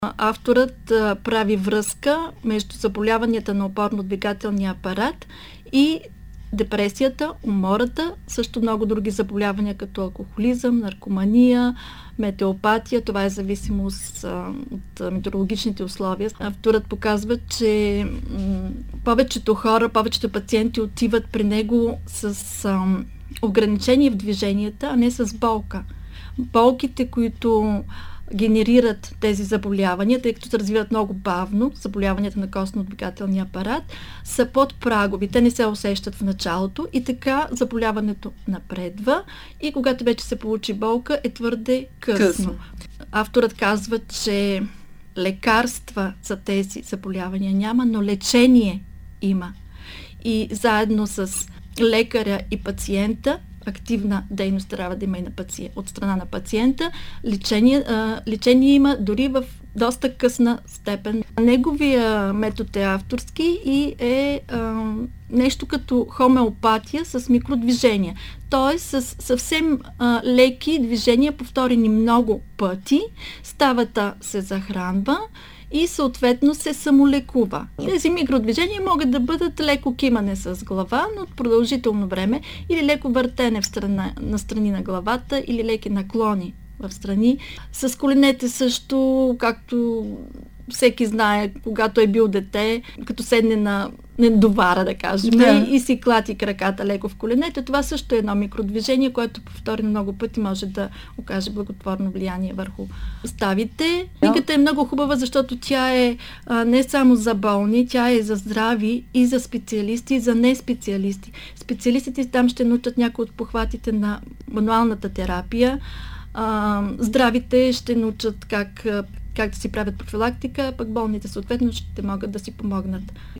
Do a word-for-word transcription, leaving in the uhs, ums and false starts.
Авторът а, прави връзка между заболяванията на опорно-двигателния апарат и депресията, умората, също много други заболявания, като алкохолизъм, наркомания, метеопатия. Това е зависимост а, от метеорологичните условия. Авторът показва, че м- повечето хора, повечето пациенти отиват при него с а, ограничение в движенията, а не с болка. Болките, които генерират тези заболявания, тъй като се развиват много бавно, заболяванията на костно-двигателния апарат, са подпрагови. Те не се усещат в началото и така заболяването напредва и когато вече се получи болка, е твърде късно. късно. Авторът казва, че лекарства за тези заболявания няма, но лечение има. И заедно с лекаря и пациента активна дейност трябва да има и на пациент, от страна на пациента. Лечение, а, лечение има дори в доста късна степен. Неговия метод е авторски и е а, нещо като хомеопатия с микродвижения. Тоест с съвсем а, леки движения, повторени много пъти, ставата се захранва и съответно се самолекува. Тези микродвижения могат да бъдат леко кимане с глава, но от продължително време, или леко въртене в страна, на страни на главата, или леки наклони в страни. С коленете също, както всеки знае, когато е бил дете, като седне на недовара, да кажем, да. И си клати краката леко в коленете. Това също е едно микродвижение, което повторено много пъти може да окаже благотворно влияние върху ставите. Книгата е много хубава, защото тя е а, не само за болни, тя е за здрави и за специалисти, и за неспециалисти. Специалистите там ще научат някои от похватите на мануалната терапия. А, здравите ще научат как как да си правят профилактика, пък болните съответно ще могат да си помогнат.